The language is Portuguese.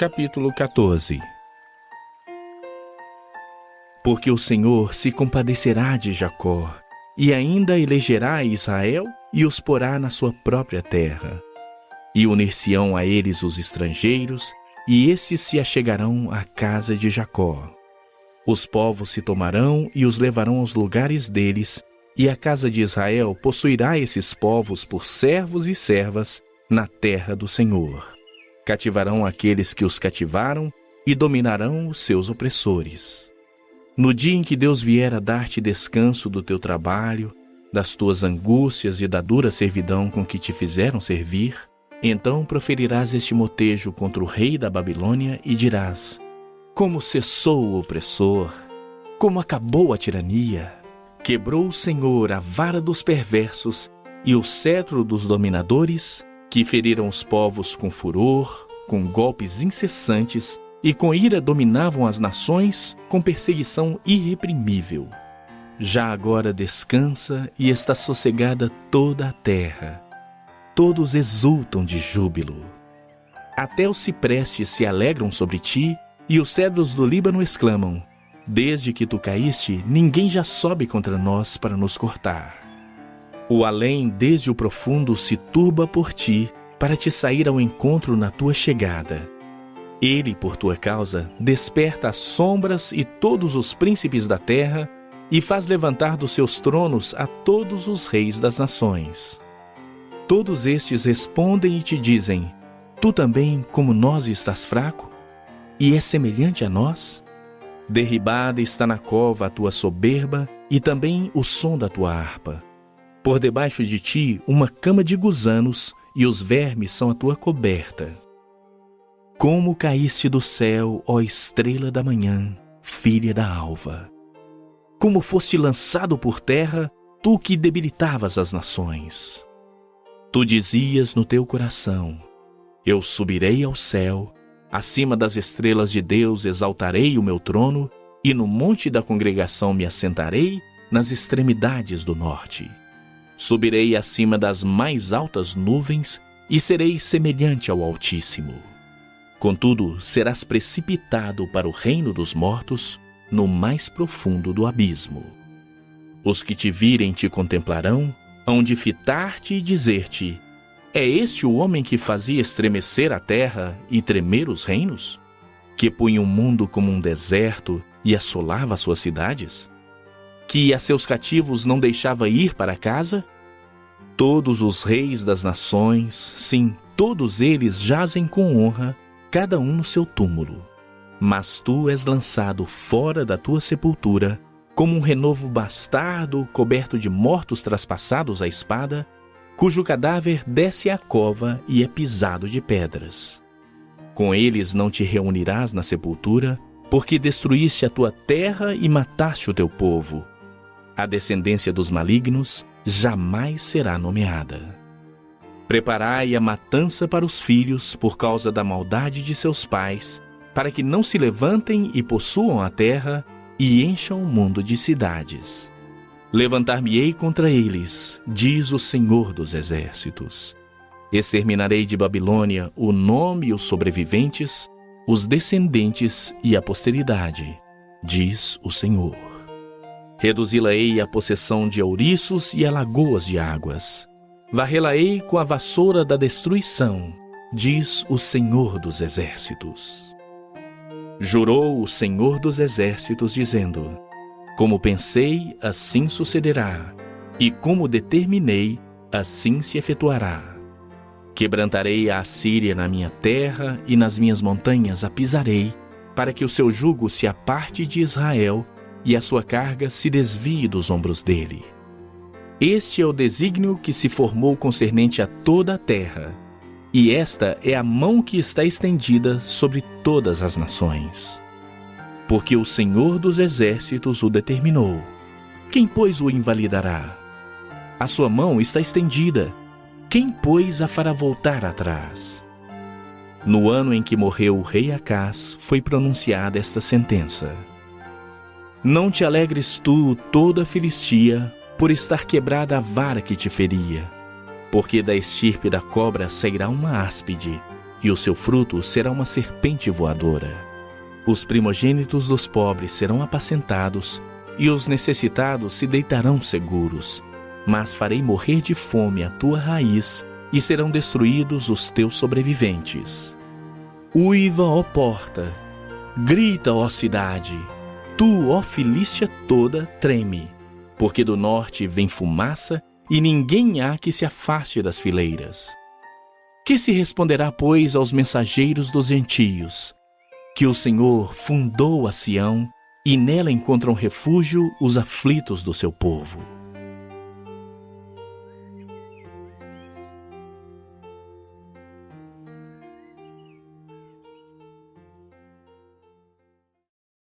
Capítulo 14. Porque o Senhor se compadecerá de Jacó, e ainda elegerá Israel e os porá na sua própria terra. E unir-se-ão a eles os estrangeiros, e estes se achegarão à casa de Jacó. Os povos se tomarão e os levarão aos lugares deles, e a casa de Israel possuirá esses povos por servos e servas na terra do Senhor. Cativarão aqueles que os cativaram e dominarão os seus opressores. No dia em que Deus vier a dar-te descanso do teu trabalho, das tuas angústias e da dura servidão com que te fizeram servir, então proferirás este motejo contra o rei da Babilônia e dirás: como cessou o opressor, como acabou a tirania. Quebrou o Senhor a vara dos perversos e o cetro dos dominadores, que feriram os povos com furor, com golpes incessantes, e com ira dominavam as nações com perseguição irreprimível. Já agora descansa e está sossegada toda a terra. Todos exultam de júbilo. Até os ciprestes se alegram sobre ti, e os cedros do Líbano exclamam: desde que tu caíste, ninguém já sobe contra nós para nos cortar. O além desde o profundo se turba por ti, para te sair ao encontro na tua chegada. Ele, por tua causa, desperta as sombras e todos os príncipes da terra, e faz levantar dos seus tronos a todos os reis das nações. Todos estes respondem e te dizem: tu também, como nós, estás fraco? E és semelhante a nós? Derribada está na cova a tua soberba, e também o som da tua harpa. Por debaixo de ti uma cama de gusanos, e os vermes são a tua coberta. Como caíste do céu, ó estrela da manhã, filha da alva! Como foste lançado por terra, tu que debilitavas as nações! Tu dizias no teu coração: eu subirei ao céu, acima das estrelas de Deus exaltarei o meu trono, e no monte da congregação me assentarei, nas extremidades do norte. Subirei acima das mais altas nuvens, e serei semelhante ao Altíssimo. Contudo, serás precipitado para o reino dos mortos, no mais profundo do abismo. Os que te virem te contemplarão, hão de fitar-te e dizer-te: é este o homem que fazia estremecer a terra e tremer os reinos? Que punha o mundo como um deserto e assolava suas cidades? Que a seus cativos não deixava ir para casa? Todos os reis das nações, sim, todos eles jazem com honra, cada um no seu túmulo. Mas tu és lançado fora da tua sepultura, como um renovo bastardo coberto de mortos traspassados à espada, cujo cadáver desce à cova e é pisado de pedras. Com eles não te reunirás na sepultura, porque destruíste a tua terra e mataste o teu povo. A descendência dos malignos jamais será nomeada. Preparai a matança para os filhos por causa da maldade de seus pais, para que não se levantem e possuam a terra e encham o mundo de cidades. Levantar-me-ei contra eles, diz o Senhor dos Exércitos. Exterminarei de Babilônia o nome e os sobreviventes, os descendentes e a posteridade, diz o Senhor. Reduzi-la-ei à possessão de ouriços e a lagoas de águas. Varrê-la-ei com a vassoura da destruição, diz o Senhor dos Exércitos. Jurou o Senhor dos Exércitos, dizendo: como pensei, assim sucederá, e como determinei, assim se efetuará. Quebrantarei a Assíria na minha terra, e nas minhas montanhas a pisarei, para que o seu jugo se aparte de Israel, e a sua carga se desvie dos ombros dele. Este é o desígnio que se formou concernente a toda a terra, e esta é a mão que está estendida sobre todas as nações. Porque o Senhor dos Exércitos o determinou. Quem, pois, o invalidará? A sua mão está estendida. Quem, pois, a fará voltar atrás? No ano em que morreu o rei Acás, foi pronunciada esta sentença: não te alegres tu, toda a Filistia, por estar quebrada a vara que te feria, porque da estirpe da cobra sairá uma áspide, e o seu fruto será uma serpente voadora. Os primogênitos dos pobres serão apacentados, e os necessitados se deitarão seguros. Mas farei morrer de fome a tua raiz, e serão destruídos os teus sobreviventes. Uiva, ó porta! Grita, ó cidade! Tu, ó Filístia toda, treme, porque do norte vem fumaça, e ninguém há que se afaste das fileiras. Que se responderá, pois, aos mensageiros dos gentios? Que o Senhor fundou a Sião, e nela encontram refúgio os aflitos do seu povo.